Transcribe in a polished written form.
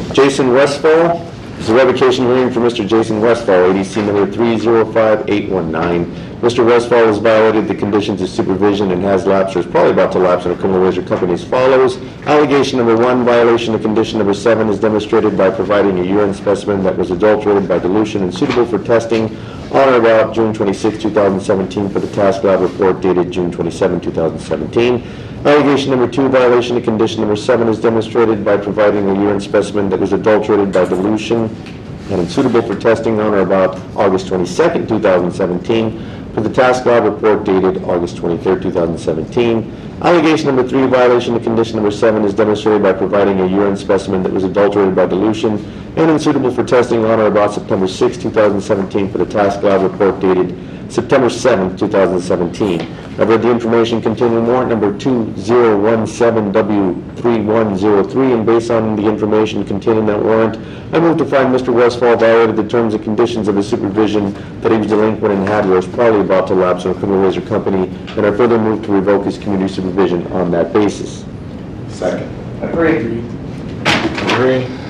Jason Westfall. This is a revocation hearing for Mr. Jason Westfall, ADC number 305819. Mr. Westfall has violated the conditions of supervision and has lapsed, or is probably about to lapse, on a criminal wager company as follows. Allegation number 1, violation of condition number 7 is demonstrated by providing a urine specimen that was adulterated by dilution and suitable for testing on or about June 26, 2017 for the task lab report dated June 27, 2017. Allegation number 2, violation of condition number 7 is demonstrated by providing a urine specimen that was adulterated by dilution and unsuitable for testing on or about August 22, 2017 for the task lab report dated August 23, 2017. Allegation number 3, violation of condition number 7 is demonstrated by providing a urine specimen that was adulterated by dilution and unsuitable for testing on or about September 6, 2017 for the task lab report dated September 7, 2017. I've read the information contained in warrant number 2017W3103, and based on the information contained in that warrant, I move to find Mr. Westfall violated the terms and conditions of his supervision that he was delinquent and had, or was probably about to lapse, on a criminal wager company, and I further move to revoke his community supervision on that basis. Second. Agree.